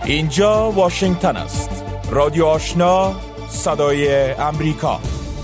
اینجا واشنگتن است. رادیو آشنا، صدای امریکا.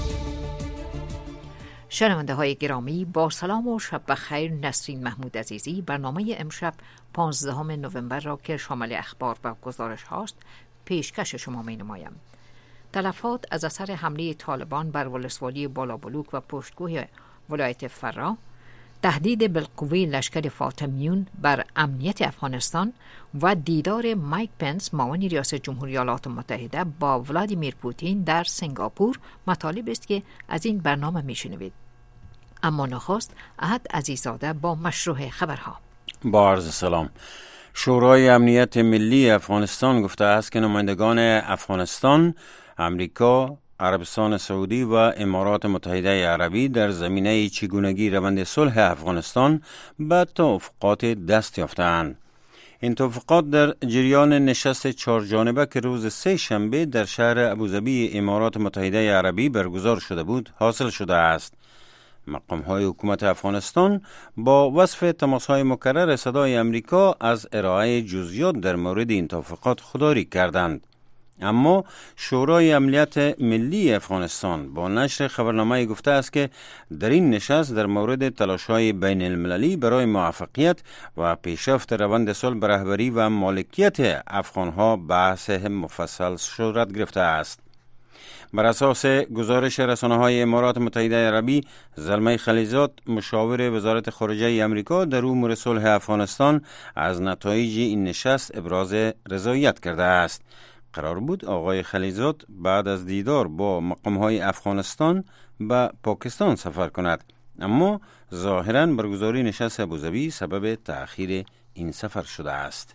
شنونده های گرامی، با سلام و شب بخیر. نسرین محمود عزیزی برنامه امشب 15 نوامبر را که شامل اخبار و گزارش هاست پیشکش شما می نمایم. تلفات از اثر حمله طالبان بر ولسوالی بالابلوک و پشتگوی ولایت فرا، تهدید بالقوه لشکر فاطمیون بر امنیت افغانستان و دیدار مایک پنس معاون ریاست جمهوری ایالات متحده با ولادیمیر پوتین در سنگاپور مطالب است که از این برنامه میشنوید. اما نخست احد عزیزاده با مشروع خبرها. با عرض سلام. شورای امنیت ملی افغانستان گفته است که نمایندگان افغانستان، امریکا، عربستان سعودی و امارات متحده عربی در زمینه چگونگی روند صلح افغانستان به توافقات دست یافته‌اند. این توافقات در جریان نشست 4 جانبه که روز 3 شنبه در شهر ابوظبی امارات متحده عربی برگزار شده بود حاصل شده است. مقام‌های حکومت افغانستان با وصف تماس‌های مکرر صدای امریکا از ارائه جزئیات در مورد این توافقات خودداری کردند. اما شورای امنیت ملی افغانستان با نشر خبرنامه گفته است که در این نشست در مورد تلاش‌های بین المللی برای موفقیت و پیشرفت روند صلح به رهبری و مالکیت افغان‌ها بحث مفصل صورت گرفته است. بر اساس گزارش رسانه‌های امارات متحده عربی، زلمه خلیزاد مشاور وزارت خارجه آمریکا در امور صلح افغانستان از نتایج این نشست ابراز رضایت کرده است. قرار بود آقای خلیزاد بعد از دیدار با مقام‌های افغانستان به پاکستان سفر کند، اما ظاهراً برگزاری نشست ابوظبی سبب تأخیر این سفر شده است.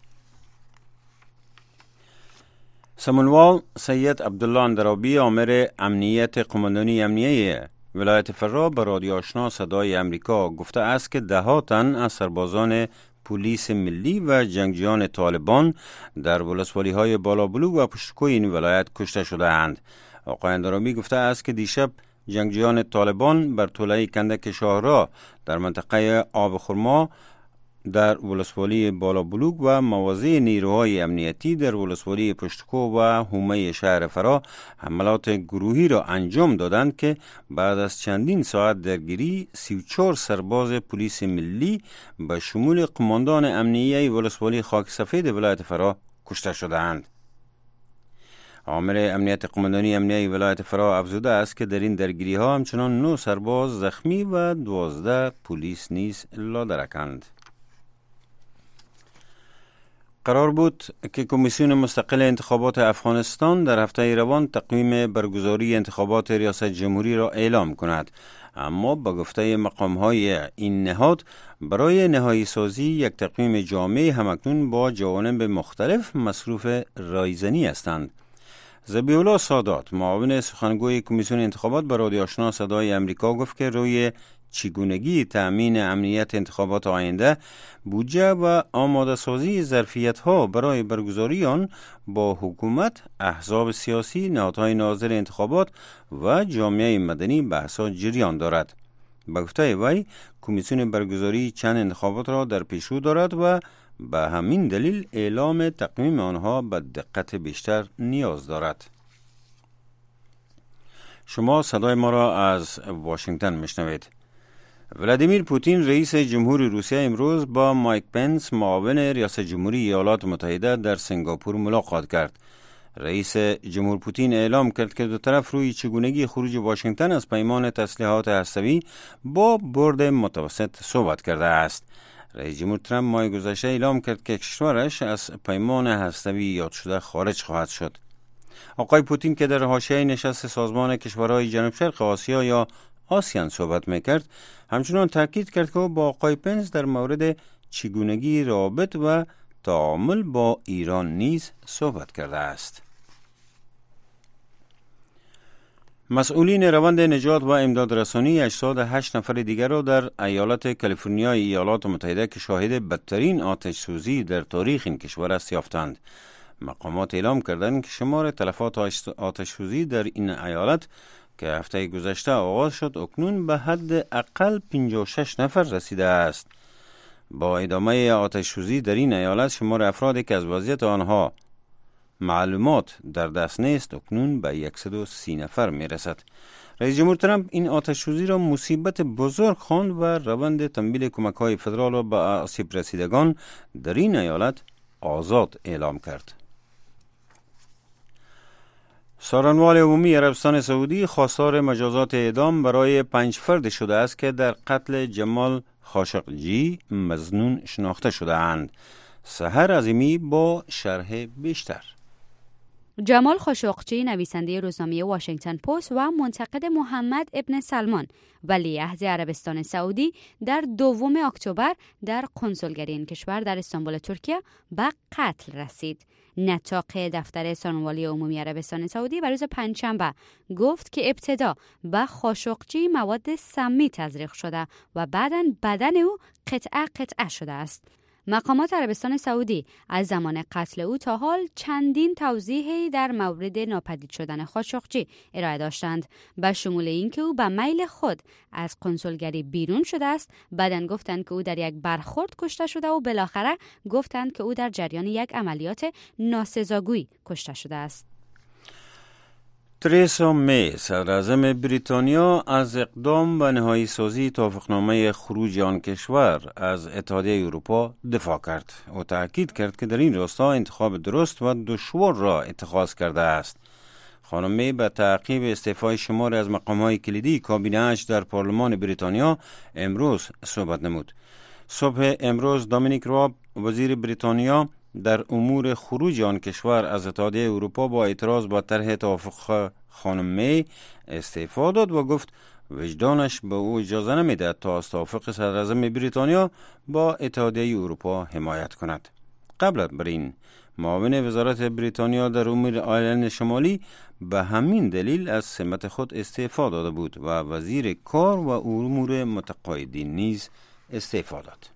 سمونوال سید عبدالله اندرابی آمر امنیت قماندانی امنیه ولایت فرا به رادیو آشنا صدای امریکا گفته است که 10 تن از سربازان پلیس ملی و جنگجویان طالبان در ولسوالی‌های بالابلوک و پشتکوی این ولایت کشته شده اند. آقای اندرابی گفته است که دیشب جنگجویان طالبان بر توله کندک شاهراه در منطقه آب خرما در ولسوالی بالابلوک و مواضع نیروهای امنیتی در ولسوالی پشتکو و حومه شهر فرا حملات گروهی را انجام دادند که بعد از چندین ساعت درگیری 34 سرباز پلیس ملی به شمول قماندان امنیه ولسوالی خاک سفید ولایت فرا کشته شدند. آمر امنیت قماندانی امنیه ولایت فرا افزوده است که در این درگیری ها همچنان 9 سرباز زخمی و 12 پلیس نیز لادرکند. قرار بود که کمیسیون مستقل انتخابات افغانستان در هفته روان تقویم برگزاری انتخابات ریاست جمهوری را اعلام کند، اما با گفته مقام‌های این نهاد برای نهایی سازی یک تقویم جامع همکنون با جوانب مختلف مصروف رایزنی هستند. ذبیح الله سادات معاون سخنگوی کمیسیون انتخابات به رادیو آشنا صدای امریکا گفت که روی چگونگی تأمین امنیت انتخابات آینده، بودجه و آماده سازی ظرفیت‌ها برای برگزاری آن با حکومت، احزاب سیاسی، نهادهای ناظر انتخابات و جامعه مدنی بحث‌ها جریان دارد. به گفته وی کمیسیون برگزاری چند انتخابات را در پیشرو دارد و به همین دلیل اعلام تقویم آنها به دقت بیشتر نیاز دارد. شما صدای ما را از واشنگتن میشنوید. ولادیمیر پوتین رئیس جمهوری روسیه امروز با مایک پنس معاون ریاست جمهوری ایالات متحده در سنگاپور ملاقات کرد. رئیس جمهور پوتین اعلام کرد که دو طرف روی چگونگی خروج واشنگتن از پیمان تسلیحات هسته‌ای با برد متوسط صحبت کرده است. رئیس جمهور ترامپ ماه گذشته اعلام کرد که کشورش از پیمان هسته‌ای یاد شده خارج خواهد شد. آقای پوتین که در حاشیه نشست سازمان کشورهای جنوب شرق آسیا یا آسیان صحبت میکرد، همچنان تاکید کرد که با آقای پنس در مورد چگونگی رابط و تعامل با ایران نیز صحبت کرده است. مسئولین روند نجات و امدادرسانی اجساد 8 نفر دیگر را در ایالت کالیفرنیای ایالات متحده که شاهد بدترین آتش سوزی در تاریخ این کشور است یافتند. مقامات اعلام کردند که شمار تلفات آتش سوزی در این ایالت که هفته گذشته آغاز شد اکنون به حد اقل 56 نفر رسیده است. با ادامه آتش سوزی در این ایالت شمار افرادی که از وضعیت آنها معلومات در دست نیست اکنون به 130 نفر می رسد. رئیس جمهور ترامپ این آتش‌سوزی را مصیبت بزرگ خواند و روند تمویل کمک‌های فدرال را به آسیب رسیدگان در این ایالت آزاد اعلام کرد. سارنوال عمومی عربستان سعودی خواستار مجازات اعدام برای 5 فرد شده است که در قتل جمال خاشقجی مظنون شناخته شده اند. سحر عظیمی با شرح بیشتر. جمال خاشقجی نویسنده روزنامه واشنگتن پست و منتقد محمد ابن سلمان ولیعهد عربستان سعودی در 2 اکتبر در کنسولگری این کشور در استانبول ترکیه به قتل رسید. نطاق دفتر سارنوالی عمومی عربستان سعودی بر روز پنجشنبه گفت که ابتدا به خاشقجی مواد سمی تزریق شده و بعداً بدن او قطعه شده است. مقامات عربستان سعودی از زمان قتل او تا حال چندین توضیحی در مورد ناپدید شدن خاشقجی ارائه داشتند، به شمول اینکه او به میل خود از کنسولگری بیرون شده است، بعداً گفتند که او در یک برخورد کشته شده و بالاخره گفتند که او در جریان یک عملیات ناسزاگویی کشته شده است. تریسا می صدراعظم بریتانیا از اقدام به نهایی سازی توافقنامه خروج آن کشور از اتحادیه اروپا دفاع کرد. او تاکید کرد که در این راستا انتخاب درست و دشوار را اتخاذ کرده است. خانم می به تعقیب استعفای شمار از مقام‌های کلیدی کابینه اش در پارلمان بریتانیا امروز صحبت نمود. صبح امروز دومینیک راب وزیر بریتانیا در امور خروج آن کشور از اتحادیه اروپا با اعتراض با طرح توافق خانم می استعفا داد و گفت وجدانش به او اجازه نمیده تا از توافق صدراعظم بریتانیا با اتحادیه اروپا حمایت کند. قبل بر این معاون وزارت بریتانیا در امور آیرلند شمالی به همین دلیل از سمت خود استعفا داده بود و وزیر کار و امور متقاعدین نیز استعفا داد.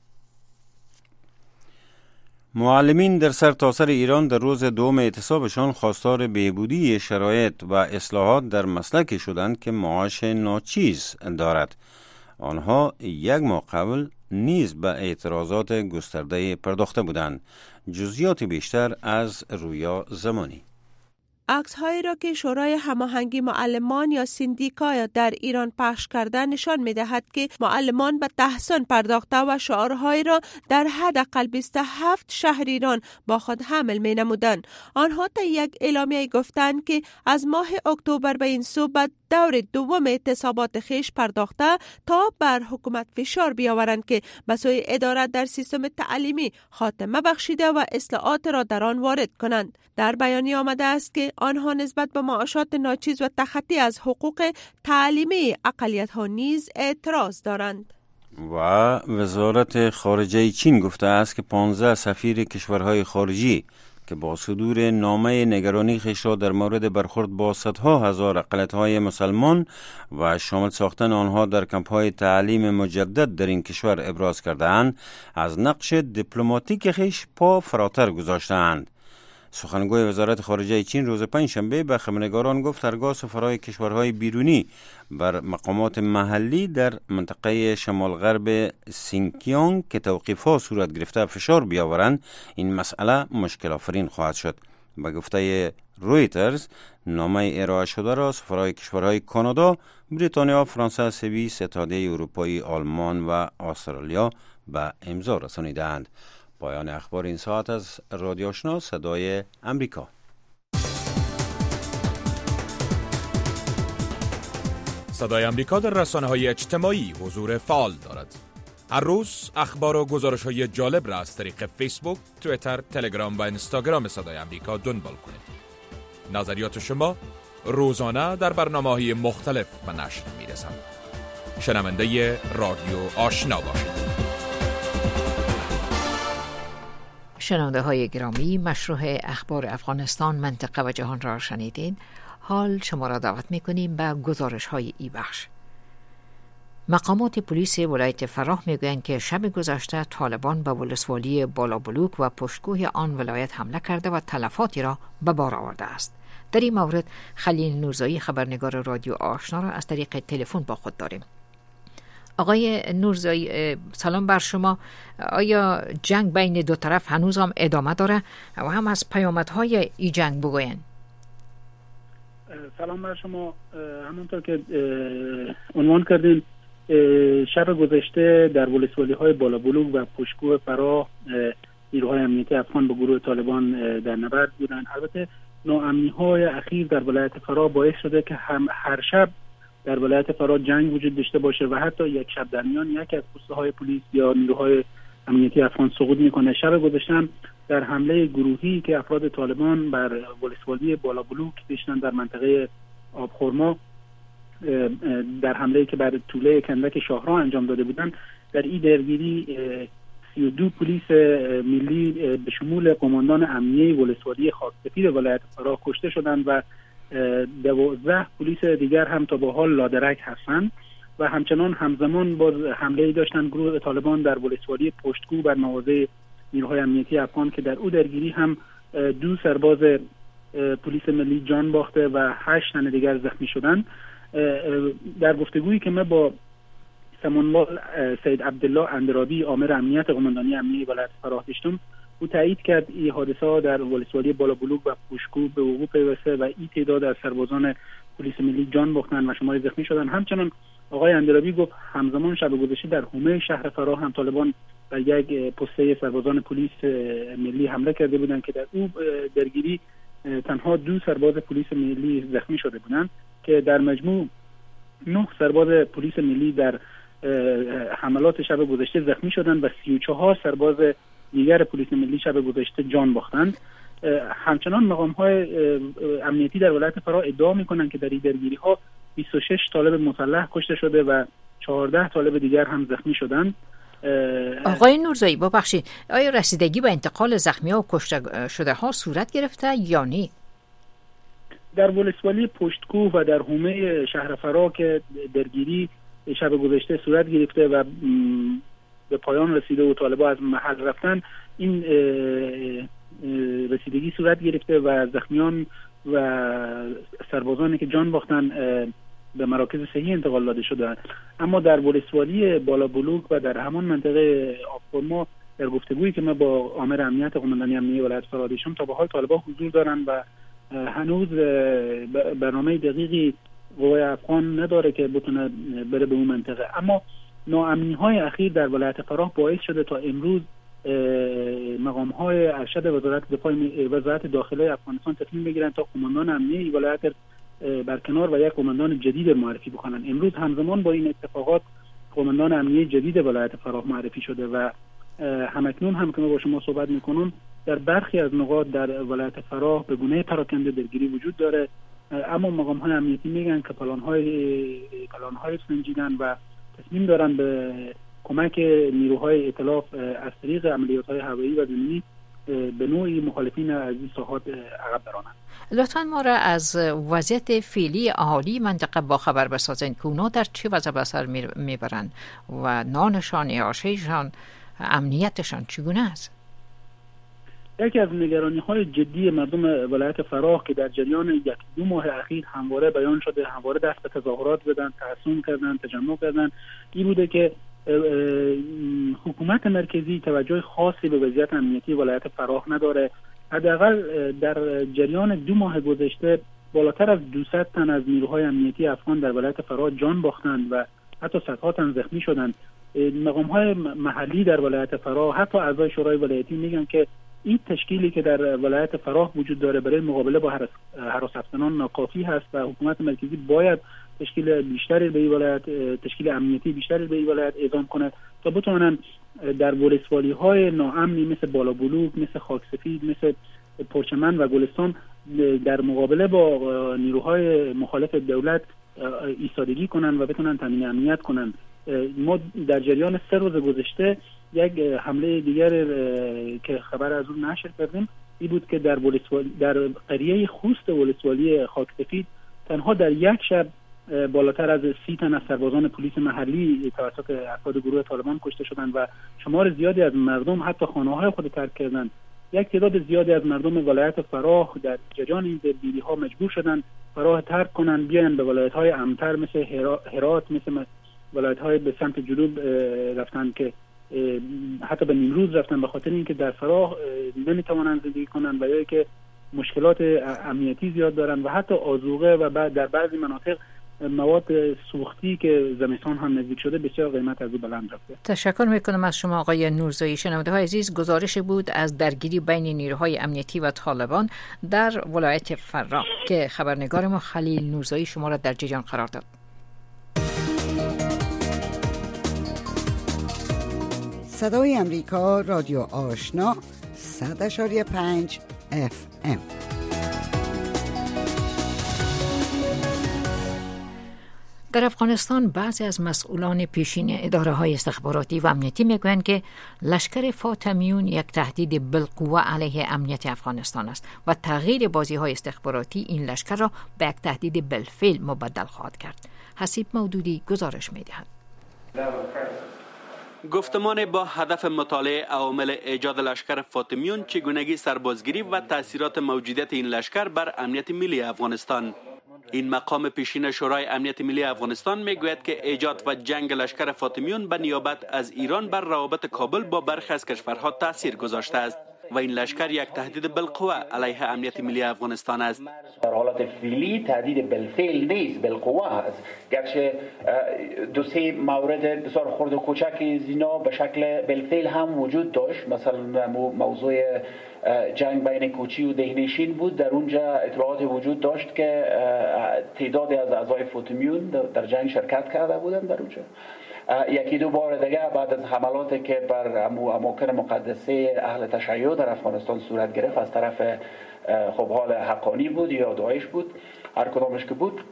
معلمین در سرتاسر ایران در روز دوم اعتصابشان خواستار بهبودی شرایط و اصلاحات در مسلکی شدند که معاش ناچیز دارد. آنها 1 ماه قبل نیز به اعتراضات گسترده پرداخته بودند. جزئیات بیشتر از رویا زمانی. عکس‌هایی را که شورای هماهنگی معلمان یا سیندیکا در ایران پخش کرده نشان می‌دهد که معلمان به تحصن پرداخته و شعارهایی را در حداقل 27 شهر ایران با خود حمل می‌نمودند. آنها تا یک اعلامیه گفتند که از ماه اکتبر به این سو به دور دوم اعتصابات خیش پرداخته تا بر حکومت فشار بیاورند که به سوی عدالت در سیستم تعلیمی خاتمه بخشیده و اصلاحات را در آن وارد کنند. در بیانیه آمده است که آنها نسبت به معاشات ناچیز و تخطی از حقوق تعلیمی اقلیت‌ها نیز اعتراض دارند. و وزارت خارجه چین گفته است که 15 سفیر کشورهای خارجی که با صدور نامه نگرانی خیش را در مورد برخورد با صدها هزار اقلیت‌های مسلمان و شامل ساختن آنها در کمپ‌های تعلیم مجدد در این کشور ابراز کرده‌اند، از نقش دیپلماتیک خیش پا فراتر گذاشته‌اند. سخنگوی وزارت خارجه چین روز پنجشنبه به خبرنگاران گفت هرگاه سفرهای کشورهای بیرونی بر مقامات محلی در منطقه شمال غرب سینکیانگ که توقیف‌ها صورت گرفته فشار بیاورند، این مسئله مشکل آفرین خواهد شد. به گفته رویترز نامه ارائه شده را سفرهای کشورهای کانادا، بریتانیا، فرانسه، سوئیس، اتحادیه اروپایی، آلمان و استرالیا به امضا رسانیدند. پایان اخبار این ساعت از رادیو آشنا صدای امریکا. صدای امریکا در رسانه‌های اجتماعی حضور فعال دارد. هر روز اخبار و گزارش‌های جالب را از طریق فیسبوک، توییتر، تلگرام و اینستاگرام صدای امریکا دنبال کنید. نظریات شما روزانه در برنامه‌های مختلف به نشر می‌رسند. شنونده رادیو آشنا باشید. شنونده های گرامی، مشروع اخبار افغانستان، منطقه و جهان را شنیدین. حال شما را دعوت میکنیم به گزارش های ای بخش. مقامات پلیس ولایت فراه میگویند که شب گذشته طالبان به ولسوالی بالابلوک و پشتگوی آن ولایت حمله کرده و تلفاتی را به بار آورده است. در این مورد خلیل نوزایی خبرنگار رادیو آشنا را از طریق تلفن با خود داریم. آقای نورزایی، سلام بر شما. آیا جنگ بین دو طرف هنوز هم ادامه داره و هم از پیامدهای این جنگ بگوین؟ سلام بر شما. همونطور که عنوان کردین، شب گذشته در ولسوالی‌های بالابلوک و پشتکوه فراه نیروهای امنیتی افغان با گروه طالبان در نبرد بودند. البته ناامنی‌های اخیر در ولایت فراه باعث شده که هر شب در ولایت فراه جنگ وجود داشته باشه و حتی یک شب در میان یک از پست‌های پلیس یا نیروهای امنیتی افغان سقوط میکنه. شب گذشته هم در حمله گروهی که افراد طالبان بر ولسوالی بالابلوک داشتن در منطقه آبخورما، در حمله که بر توله کندک شاهراه انجام داده بودند، در این درگیری 32 پلیس ملی به شمول قماندان امنیه ولسوالی خاکسفید ولایت فراه کشته شدند و 12 پلیس دیگر هم تا به حال لادرک هستند و همچنان همزمان باز حمله داشتن گروه طالبان در ولسوالی پشتکو بر مواضع نیروهای امنیتی افغان که در او درگیری هم 2 سرباز پلیس ملی جان باخته و 8 تن دیگر زخمی شدند. در گفتگویی که ما با سمانوال سید عبدالله اندرابی آمر امنیت قماندانی امنیه ولایت فراه داشتم، او تایید کرد این حادثه در ولسوالی بالابلوک و پشتکو به وقوع پیوسته و این تعداد از سربازان پلیس ملی جان باختند و شماری زخمی شدند. همچنان آقای اندرابی گفت همزمان شب گذشته در حومه شهر فراه هم طالبان بر یک پسته سربازان پلیس ملی حمله کرده بودند که در او درگیری تنها 2 سرباز پلیس ملی زخمی شده بودند که در مجموع 9 سرباز پلیس ملی در حملات شب گذشته زخمی شدند و 34 سرباز دیگر پلیس ملی شب گذشته جان باختند. همچنان مقام‌های امنیتی در ولایت فراه ادعا می‌کنند که در این درگیری‌ها 26 طالب مسلح کشته شده و 14 طالب دیگر هم زخمی شدند. آقای نورزایی ببخشید، آیا رسیدگی به انتقال زخمی‌ها و کشته شده ها صورت گرفته یا نه؟ در ولسوالی پشتکوه و در حومه شهر فراه که درگیری شب گذشته صورت گرفته و به پایان رسیده و طالبا از محل رفتن، این رسیدگی صورت گرفته و زخمیان و سربازانی که جان باختن به مراکز صحی انتقال داده شده. اما در ولسوالی بالابلوک و در همان منطقه آبخورما در گفتگویی که ما با آمر امنیت قماندانی امنیه ولایت فراه داشتیم، تا به حال طالبا حضور دارن و هنوز برنامه دقیقی قوای افغان نداره که بتونه بره به اون منطقه. اما ناامنی‌های اخیر در ولایت فراه باعث شده تا امروز مقام‌های ارشد وزارت دفاع وزارت داخله افغانستان تصمیم بگیرن تا قماندان امنیه ولایت برکنار و یک قماندان جدید معرفی بکنن. امروز همزمان با این اتفاقات قماندان امنیه جدید ولایت فراه معرفی شده و همکنون هم که ما با شما صحبت میکنم در برخی از نقاط در ولایت فراه به گونه پراکنده درگیری وجود داره، اما مقام‌های امنیتی میگن که پلان‌های سنجیدن و تصمیم دارن به کمک نیروهای ائتلاف از طریق عملیات‌های هوایی و زمینی به نوعی مخالفین از این ساحات عقب برانند. لطفاً ما را از وضعیت فعلی اهالی منطقه با خبر بسازین که اونا در چه وضع به سر میبرند و نانشان، عاشیشان، امنیتشان چگونه است؟ یکی از نگرانی‌های جدی مردم ولایت فراه که در جریان 1-2 ماه اخیر همواره بیان شده، همواره دست به تظاهرات زدن، تحصن کردن، تجمع کردن، این بوده که حکومت مرکزی توجه خاصی به وضعیت امنیتی ولایت فراه نداره. حداقل در جریان 2 ماه گذشته بالاتر از 200 تن از نیروهای امنیتی افغان در ولایت فراه جان باختند و حتی صدها تن زخمی شدند. مقام‌های محلی در ولایت فراه، حتی اعضای شورای ولایتی میگن که این تشکیلی که در ولایت فراه وجود داره برای مقابله با هراس افغانان ناکافی هست و حکومت مرکزی باید تشکیل بیشتری به این ولایت، تشکیل امنیتی بیشتری به این ولایت اعزام کنه تا بتونن در ولسوالی‌های ناامنی مثل بالابلوک، مثل خاکسفید، مثل پرچمن و گلستان در مقابله با نیروهای مخالف دولت ایستادگی کنن و بتونن تامین امنیت کنن. ما در جریان 3 روز گذشته یک حمله دیگر که خبر از اون نشر کردیم این بود که در قریه خوست ولسوالی خاکسفید تنها در یک شب بالاتر از 30 تن از سربازان پلیس محلی توسط افراد گروه طالبان کشته شدند و شمار زیادی از مردم حتی خانه‌های خود ترک کردند. یک تعداد زیادی از مردم ولایت فراه در جریان این درگیری‌ها مجبور شدند فراه ترک کنند، بیان به ولایت‌های امن‌تر مثل هرات، مثل ولایت‌های به سمت جنوب رفتن که حتی به نیمروز رفتن به خاطر اینکه در فراه نمیتوانند زندگی کنن و یا که مشکلات امنیتی زیاد دارن و حتی آذوقه و بعد در بعضی مناطق مواد سوختی که زمستان هم نزدیک شده بسیار قیمت از او بلند رفته. تشکر میکنم از شما آقای نورزایی. شنونده‌های عزیز، گزارش بود از درگیری بین نیروهای امنیتی و طالبان در ولایت فراه که خبرنگار ما خلیل نورزایی شما را در جریان قرار داد. صدای امریکا، رادیو آشنا 100.5 FM. در افغانستان بعضی از مسئولان پیشین اداره‌های استخباراتی و امنیتی میگویند که لشکر فاطمیون یک تهدید بالقوه علیه امنیت افغانستان است و تغییر بازی‌های استخباراتی این لشکر را به یک تهدید بالفعل مبدل خواهد کرد. حسیب مودودی گزارش می‌دهد. گفتمان با هدف مطالعه عوامل ایجاد لشکر فاطمیون، چگونگی سربازگیری و تأثیرات موجودیت این لشکر بر امنیت ملی افغانستان. این مقام پیشین شورای امنیت ملی افغانستان میگوید که ایجاد و جنگ لشکر فاطمیون به نیابت از ایران بر روابط کابل با برخی از کشورها تاثیر گذاشته است و این لشکر یک تهدید بالقوه علیه امنیت ملی افغانستان است. در حالت فعلی تهدید بالفعل نیست، بالقوه است. گرچه دو سه مورد بسیار خرد و کوچک زینا به شکل بالفعل هم وجود داشت. مثلا موضوع جنگ بین کوچی و دهنشین بود. در اونجا اطلاعات وجود داشت که تعدادی از اعضای فاطمیون در جنگ شرکت کرده بودند در اونجا. یکی دو بار دیگه بعد از حملاتی که بر اماکن مقدسه اهل تشیع در افغانستان صورت گرفت از طرف خب حال حقانی بود یا داعش بود، هر کدامش که بود،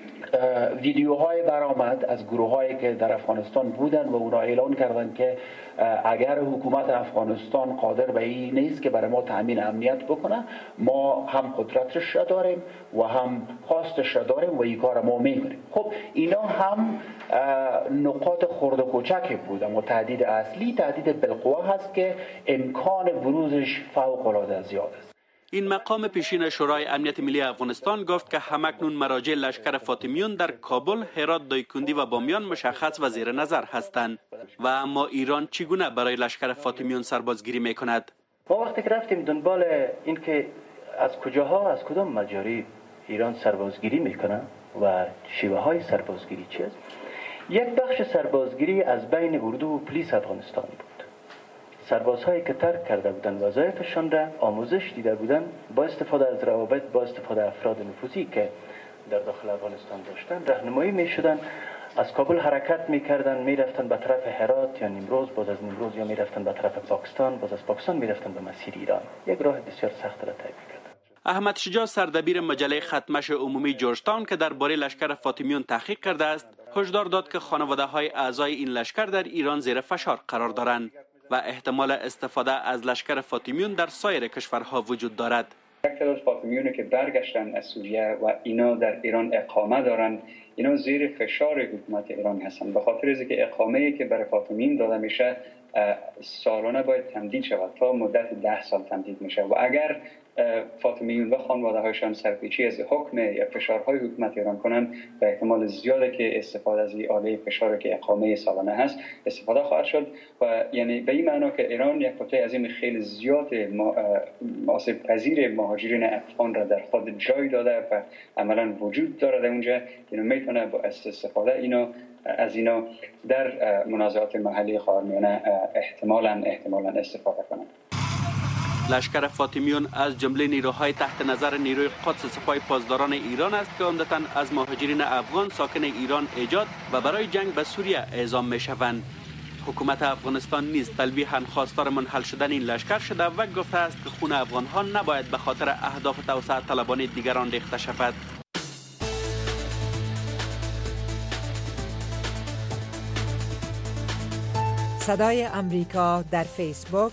ویدیوهای برآمد از گروهایی که در افغانستان بودند و اونا اعلان کردند که اگر حکومت افغانستان قادر به این نیست که برای ما تامین امنیت بکنه، ما هم قدرتش را داریم و هم خواستش را داریم و این کار ما میکنیم. خب اینا هم نقاط خرد و کوچک بود، اما تهدید اصلی تهدید بالقوه هست که امکان بروزش فوق العاده زیاد است. این مقام پیشین شورای امنیت ملی افغانستان گفت که همکنون مراجع لشکر فاطمیون در کابل، هرات، دایکندی و بامیان مشخص و زیر نظر هستند و اما ایران چگونه برای لشکر فاطمیون سربازگیری میکند؟ ما وقتی که رفتیم دنبال این که از کجاها، از کدام مجاری ایران سربازگیری میکنه و شیوه های سربازگیری چی است، یک بخش سربازگیری از بین اردو و پلیس افغانستان بود. سربازهایی که ترک کرده بودند وظایفشان را آموزش دیده بودند با استفاده از روابط، با استفاده افراد نفوذی که در داخل افغانستان داشتند، راهنمایی میشدند، از کابل حرکت میکردند، میرفتند به طرف هرات یا نیمروز، باز از نیمروز یا میرفتند به طرف پاکستان، باز از پاکستان میرفتند به مسیر ایران. یک راه بسیار سخت را طی میکردند. احمد شجاع سردبیر مجله ختمش عمومی جورجتاون که درباره لشکر فاطمیون تحقیق کرده است، هشدار داد که خانواده‌های اعضای این لشکر در ایران زیر فشار قرار دارند و احتمال استفاده از لشکر فاطمیون در سایر کشورها وجود دارد. یک تعداد فاطمیون که برگشتن از سوریه و اینا در ایران اقامه دارند، اینا زیر فشار حکومت ایران هستند. به خاطر از که اقامه‌ای که برای فاطمیون داده میشه سالانه باید تمدید شود، تا مدت 10 سال تمدید میشه و اگر فاطمیون و خانواده‌هایشان سرپیچی از حکم یا فشارهای حکومت ایران کنند، به احتمال زیاده که استفاده از این آله فشاری که اقامه سالانه هست استفاده خواهد شد و یعنی به این معنا که ایران یک کوته عظیم خیلی زیاد آسیب پذیر مهاجرین افغان را در خود جای داده و عملا وجود داره در اونجا، اینو میتونه با استفاده از اینا در منازعات محلی خاورمیانه احتمالاً استفاده کنند. لشکر فاطمیون از جمله نیروهای تحت نظر نیروی قدس سپاه پاسداران ایران است که عمدتاً از مهاجرین افغان ساکن ایران ایجاد و برای جنگ به سوریه اعزام میشوند. حکومت افغانستان نیز تلویحاً خواستار منحل شدن این لشکر شده و گفته است که خون افغانها نباید به خاطر اهداف توسعه طلبانه دیگران ریخته شود. صدای امریکا در فیسبوک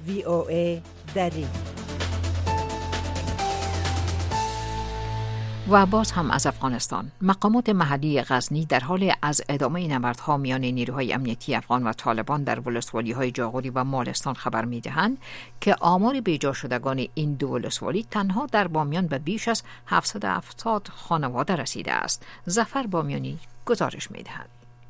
facebook.com/VOA دری. و باز هم از افغانستان. مقامات محلی غزنی در حال از ادامه نبردها میان نیروهای امنیتی افغان و طالبان در ولسوالی‌های جاغوری و مالستان خبر می‌دهند که آمار بیجا شدگان این دو ولسوالی تنها در بامیان به بیش از 770 خانواده رسیده است. ظفر بامیانی گزارش می‌دهد.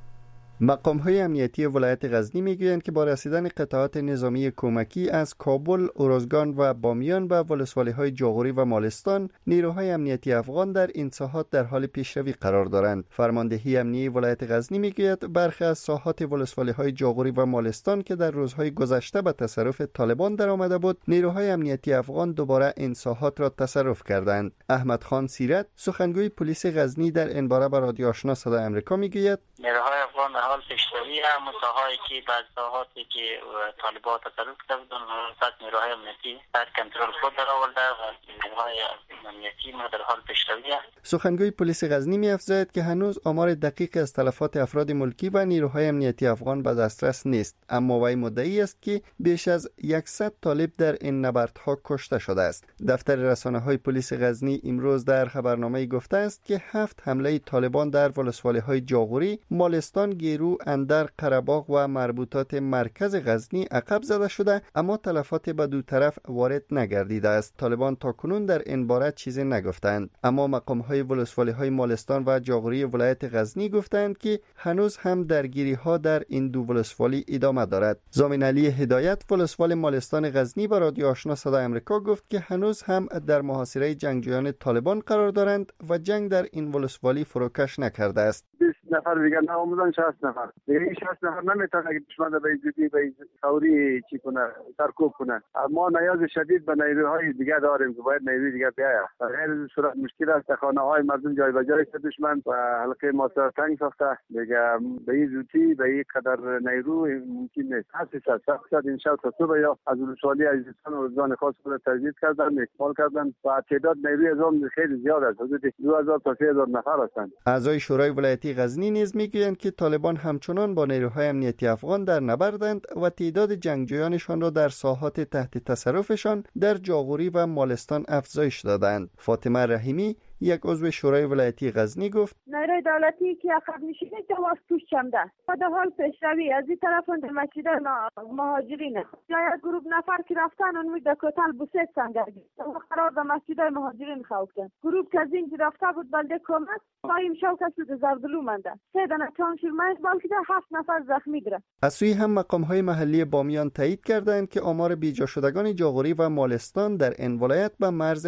مقام‌های امنیتی ولایت غزنی میگویند که با رسیدن قطعات نظامی کمکی از کابل، اروزگان و بامیان به ولسوالی‌های جاغوری و مالستان، نیروهای امنیتی افغان در این ساحات در حال پیشروی قرار دارند. فرماندهی امنیتی ولایت غزنی میگوید برخی از ساحات ولسوالی‌های جاغوری و مالستان که در روزهای گذشته به تصرف طالبان درآمده بود، نیروهای امنیتی افغان دوباره این ساحات را تصرف کردند. احمد خان سیرت، سخنگوی پلیس غزنی، در این باره به رادیو آشنا صدای آمریکا میگوید نیروهای افغان حال پیشروی مساحایی که بعض ساحاتی که طالبان تصرف کرده بودند فقط نیروهای امنیتی در کنترل خود درآورده و نیروهای امنیتی ما در حال پیشروی است. سخنگوی پلیس غزنی می‌افزاید که هنوز آمار دقیق از تلفات افراد ملکی و نیروهای امنیتی افغان به دسترس نیست، اما وی مدعی است که بیش از 100 طالب در این نبردها کشته شده است. دفتر رسانه‌های پلیس غزنی امروز در خبرنامه‌ای گفته است که 7 حمله طالبان در ولسوالی‌های جاغوری، مالستان، گیرو، اندر، قره‌باغ و مربوطات مرکز غزنی عقب زده شده، اما تلفات به دو طرف وارد نگردیده است. طالبان تاکنون در این باره چیزی نگفتند، اما مقام‌های ولسوالی‌های مالستان و جاغوری ولایت غزنی گفتند که هنوز هم درگیری‌ها در این دو ولسوالی ادامه دارد. ضامن علی هدایت، ولسوال مالستان غزنی، با رادیو آشنا صدای آمریکا گفت که هنوز هم در محاصره جنگجویان طالبان قرار دارند و جنگ در این ولسوالی فروکش نکرده است. 20 نفر دیگه ناموزن 60 نفر. دیگه 60 نفر نمیتونه که دشمن به زودی به فوری چی کنه، سرکوب کنه. ما نیاز شدید به نیروهای دیگه داریم که باید نیروی دیگه بیاید. غیر از صورت مشکل است، خانه‌های مردم جای به جای شد دشمن و حلقه ماسا تنگ ساخته. دیگه به این زودی به این قدر نیرو ممکن نیست. 800 ان شاء الله صبح یا از ولسوالی عزیزستان و روزگان خاص خود تجدید کردن، اکمال کردن و تعداد نیروی از آن خیلی زیاد است. حدود 2000 تا 3000 نفر هستند. اعضای شورای ولایتی غزنی نیز میگویند که طالبان همچنان با نیروهای امنیتی افغان در نبردند و تعداد جنگجویانشان را در ساحات تحت تصرفشان در جاغوری و مالستان افزایش دادند. فاطمه رحیمی، یک عضو شورای ولایتی غزنی، گفت نیروی دولتی که عقب نشینه جواز توش چمده و در حال پیشروی از این طرف اند مسجد مهاجرین یا یک گروه نفر که رفتن اون در کوتل بوسه سنگرگی قرار در مسجد مهاجرین خوفتن. گروه که از این رفته بود بلده کمک قایم شوکت شده زردلو منده 3 دانه چانشورمنش بلکه 7 نفر زخمی گرفت. از سوی هم مقام‌های محلی بامیان تایید کردند که آمار بیجا شدگان جاغوری و مالستان در این ولایت به مرز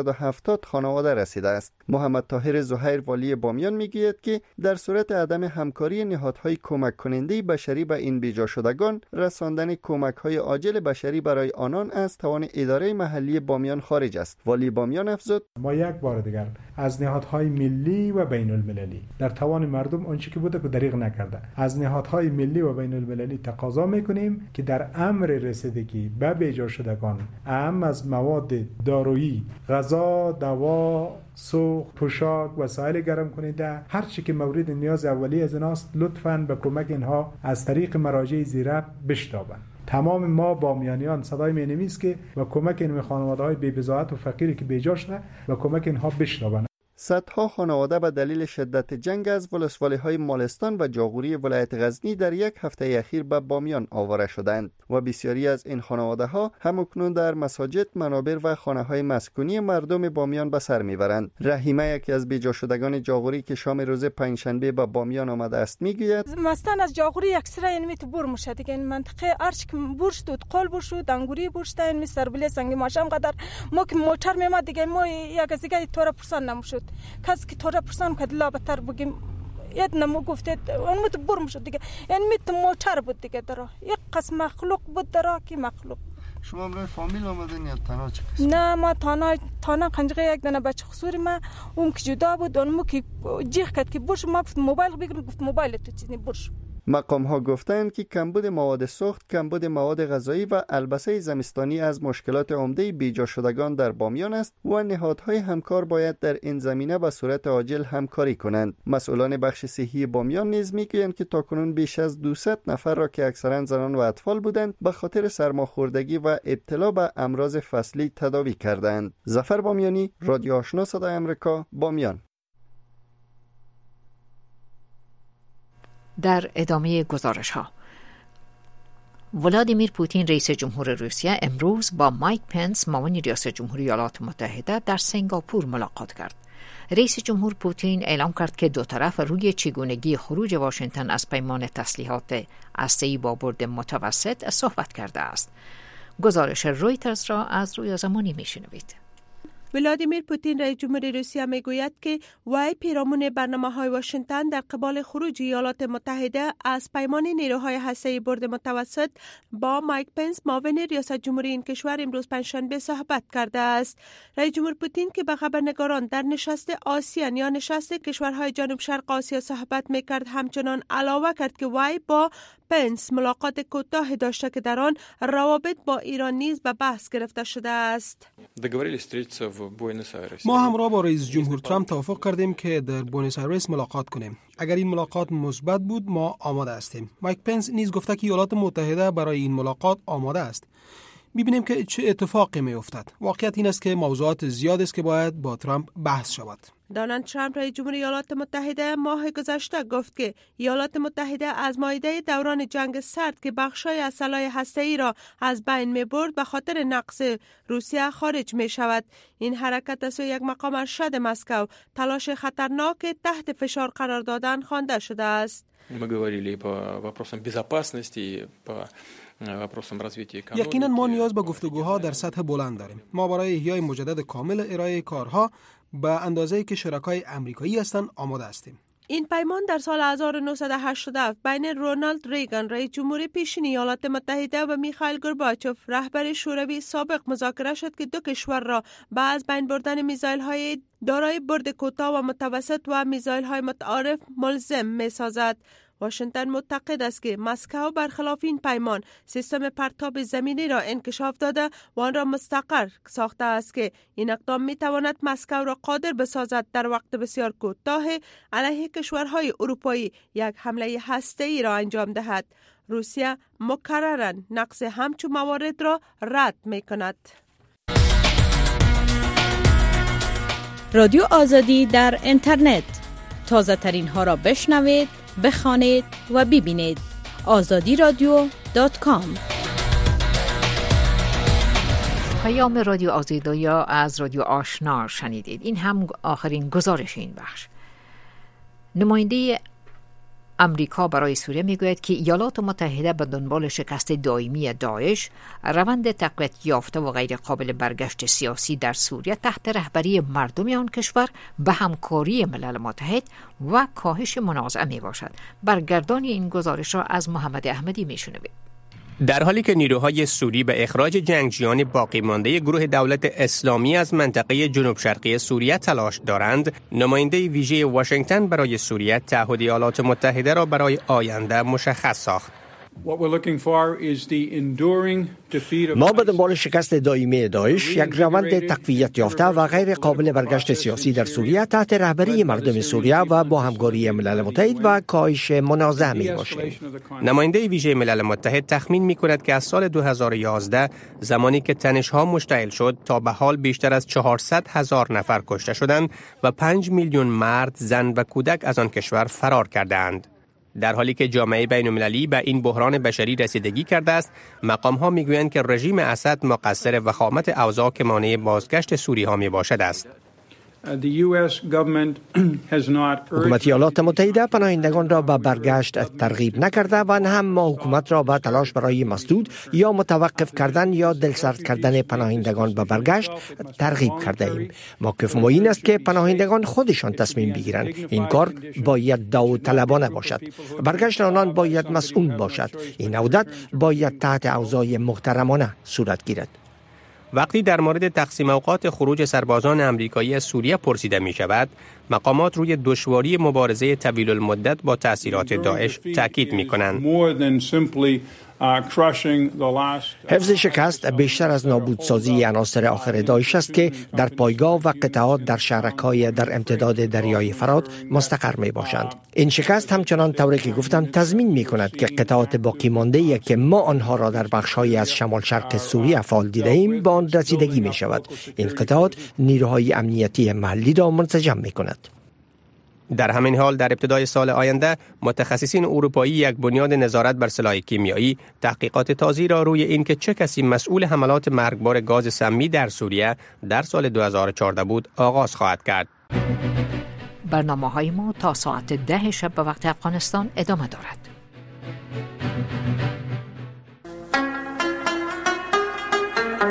770 خانواده رسیده است. محمد طاهر زهیر، والی بامیان، میگوید که در صورت عدم همکاری نهادهای کمک کننده بشری به این بیجا شدگان، رساندن کمک‌های عاجل بشری برای آنان از توان اداره محلی بامیان خارج است. والی بامیان افزود: ما یک بار دیگر از نهادهای ملی و بین المللی در توان مردم آنچه که بوده که دریغ نکرده، از نهادهای ملی و بین المللی تقاضا میکنیم که در امر رسیدگی به بیجا شدگان، اهم از مواد دارویی، غذا، دوا، سوخت، پوشاک، وسایل گرم کننده، هر چی که مورد نیاز اولیه از ایناست، لطفاً به کمک اینها از طریق مراجع زیرک بشتابند. تمام ما بامیانیان صدای می‌نمیم است که و کمک این خانواده‌های بی‌بضاعت و فقیری که بیجا شده و کمک اینها بشنوند. صدها خانواده به دلیل شدت جنگ از ولسوالی‌های مالستان و جاغوری ولایت غزنی در یک هفته اخیر به بامیان آواره شدند و بسیاری از این خانواده‌ها همکنون در مساجد، منابر و خانه‌های مسکونی مردم بامیان به سر می‌برند. رحیمه، یکی از بیجا شدگان جاغوری که شام روز پنجشنبه به بامیان آمده است، می‌گوید: مثلا از جاغوری اکثرا این تو بور میشه دیگه، این منطقه ارچ که بور شد، قل بور شد، انگوری بور شد، این سربله سنگ ماشام قدر ما که موتور میاد دیگه، ما یک از دیگه طور پرسان نمیشد. کسی که طور پرسان که دلا بتر بگیم ید نمو گفته اون مت بور میشد دیگه، این مت موتور بود دیگه. درا یک قسم مخلوق بود درا کی مخلوق. شما برای فامیل آمدین یا تنها چه قسم؟ نه، ما تنها قنجقه یک دانه بچه خسوری ما اون که جدا بود، اون که جیغ کرد که برش، ما گفت موبایل بگیر، گفت موبایل تو چیزی برش. مقام ها گفتند که کمبود مواد سوخت، کمبود مواد غذایی و البسه زمستانی از مشکلات عمده بیجا شدگان در بامیان است و نهادهای همکار باید در این زمینه به صورت عاجل همکاری کنند. مسئولان بخش صحی بامیان نیز میگویند که تاکنون بیش از 200 نفر را که اکثرا زنان و اطفال بودند به خاطر سرماخوردگی و ابتلا به امراض فصلی تداوی کردند. ظفر بامیانی، رادیو آشنا صدای آمریکا، بامیان. در ادامه گزارش ها، ولادیمیر پوتین رئیس جمهور روسیه امروز با مایک پنس معاون ریاست جمهوری ایالات متحده در سنگاپور ملاقات کرد. رئیس جمهور پوتین اعلام کرد که دو طرف روی چگونگی خروج واشنگتن از پیمان تسلیحات هسته‌ای با برد متوسط صحبت کرده است. گزارش رویترز را از رویا زمانی میشنوید. ولادیمیر پوتین رئیس جمهوری روسیه میگوید که وی پیرامون برنامه‌های واشنگتن در قبال خروج ایالات متحده از پیمان نیروهای هسته‌ای برد متوسط با مایک پنس معاون ریاست جمهوری این کشور امروز پنجشنبه صحبت کرده است. رئیس جمهور پوتین که به خبرنگاران در نشست آسیان یا نشست کشورهای جنوب شرق آسیا صحبت میکرد همچنان علاوه کرد که وی با پنس ملاقات کوتاه داشته که در آن روابط با ایران نیز به بحث گرفته شده است. ما همراه با رئیس جمهور ترامپ توافق کردیم که در بوئنوس آیرس ملاقات کنیم. اگر این ملاقات مثبت بود ما آماده هستیم. مایک پنس نیز گفته که ایالات متحده برای این ملاقات آماده است. می‌بینیم که چه اتفاقی می‌افتد. واقعیت این است که موضوعات زیاد است که باید با ترامپ بحث شود. دونالد ترامپ رئیس جمهوری ایالات متحده ماه گذشته گفت که ایالات متحده از مایده دوران جنگ سرد که بخشای از سلاح هسته‌ای را از بین می‌برد به خاطر نقص روسیه خارج می‌شود. این حرکت از سوی یک مقام ارشد مسکو تلاش خطرناک تحت فشار قرار دادن خوانده شده است. یقینا ما نیاز به گفتگوها در سطح بلند داریم. ما برای احیای مجدد کامل ارائه کارها به اندازه‌ای که شرکای آمریکایی هستند آماده هستیم. این پیمان در سال 1987 بین رونالد ریگان رئیس جمهوری پیشین ایالات متحده و میخائیل گورباچوف رهبر شوروی سابق مذاکره شد که دو کشور را به از بین بردن میزایل‌های دارای برد کوتاه و متوسط و میزایل‌های متعارف ملزم می‌سازد. واشنگتن معتقد است که مسکو برخلاف این پیمان سیستم پرتاب زمینی را انکشاف داده و آن را مستقر ساخته است که این اقدام می تواند مسکو را قادر بسازد در وقت بسیار کوتاه علیه کشورهای اروپایی یک حمله هسته‌ای را انجام دهد. روسیه مکرراً نقض همچون موارد را رد می کند. رادیو آزادی در اینترنت، تازه ترین ها را بشنوید، بخوانید و ببینید. azadiradyo.com. پیام رادیو آزادی یا از رادیو آشنا شنیدید. این هم آخرین گزارش این بخش. نماینده امریکا برای سوریه میگوید که ایالات متحده به دنبال شکست دائمی داعش، روند تقویت یافته و غیر قابل برگشت سیاسی در سوریه تحت رهبری مردم آن کشور به همکاری ملل متحد و کاهش منازعه می باشد. برگردانی این گزارش را از محمد احمدی میشنوید. در حالی که نیروهای سوری به اخراج جنگجویان باقی مانده گروه دولت اسلامی از منطقه جنوب شرقی سوریه تلاش دارند، نماینده ویژه واشنگتن برای سوریه تعهد ایالات متحده را برای آینده مشخص ساخت. ما به دنبال شکست دائمی داعش، یک روند تقویت یافته و غیر قابل برگشت سیاسی در سوریه تحت رهبری مردم سوریه و با همکاری ملل متحد و کاهش منازعه می باشیم. نماینده ویژه ملل متحد تخمین می کند که از سال 2011 زمانی که تنش‌ها مشتعل شد تا به حال بیشتر از 400,000 نفر کشته شدند و 5 میلیون مرد، زن و کودک از آن کشور فرار کردند. در حالی که جامعه بین‌المللی به این بحران بشری رسیدگی کرده است، مقام‌ها می‌گویند که رژیم اسد مقصر وخامت اوضاع که مانع بازگشت سوری‌ها میباشد است. حکومت ایالات متحده پناهندگان را به برگشت ترغیب نکرده و نه هم ما حکومت را به تلاش برای مسدود یا متوقف کردن یا دلسرد کردن پناهندگان به برگشت ترغیب کرده ایم. موقف ما این است که پناهندگان خودشان تصمیم بگیرند. این کار باید داوطلبانه باشد. برگشت آنان باید مسئول باشد. این عودت باید تحت اوضاع محترمانه صورت گیرد. وقتی در مورد تقسیم اوقات خروج سربازان آمریکایی از سوریه پرسیده می شود، مقامات روی دشواری مبارزه طویل المدت با تأثیرات داعش تاکید می کنند. حفظ شکست بیشتر از نابودسازی عناصر آخر داعش است که در پایگاه و قطعات در شهرک‌های در امتداد دریای فرات مستقر می باشند. این شکست همچنان طوری که گفتم تضمین می کند که قطعات باقی مانده که ما آنها را در بخش‌های از شمال شرق سوریه فعال دیده ایم با آن رسیدگی می شود. این قطعات نیروهای امنیتی محلی را منسجم می کند. در همین حال در ابتدای سال آینده متخصصین اروپایی یک بنیاد نظارت بر سلاح کیمیایی تحقیقات تازی را روی اینکه چه کسی مسئول حملات مرگبار گاز سمی در سوریه در سال 2014 بود آغاز خواهد کرد. برنامه‌های ما تا ساعت 10 شب به وقت افغانستان ادامه دارد.